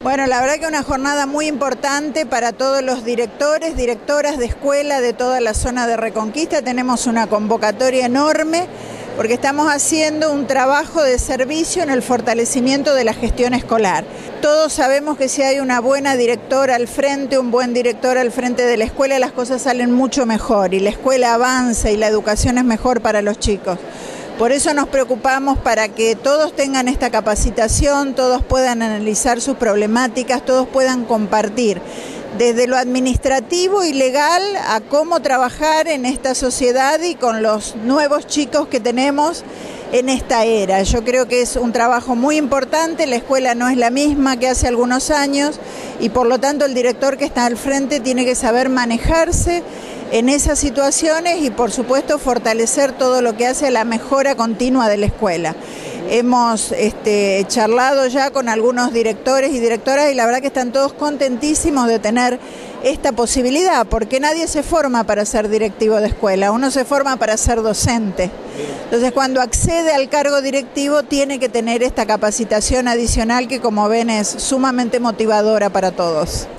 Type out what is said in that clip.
Bueno, la verdad que una jornada muy importante para todos los directores, directoras de escuela de toda la zona de Reconquista. Tenemos una convocatoria enorme porque estamos haciendo un trabajo de servicio en el fortalecimiento de la gestión escolar. Todos sabemos que si hay una buena directora al frente, un buen director al frente de la escuela, las cosas salen mucho mejor y la escuela avanza y la educación es mejor para los chicos. Por eso nos preocupamos para que todos tengan esta capacitación, todos puedan analizar sus problemáticas, todos puedan compartir desde lo administrativo y legal a cómo trabajar en esta sociedad y con los nuevos chicos que tenemos en esta era. Yo creo que es un trabajo muy importante, la escuela no es la misma que hace algunos años y por lo tanto el director que está al frente tiene que saber manejarse en esas situaciones y por supuesto fortalecer todo lo que hace a la mejora continua de la escuela. Hemos charlado ya con algunos directores y directoras y la verdad que están todos contentísimos de tener esta posibilidad, porque nadie se forma para ser directivo de escuela, uno se forma para ser docente. Entonces cuando accede al cargo directivo tiene que tener esta capacitación adicional que como ven es sumamente motivadora para todos.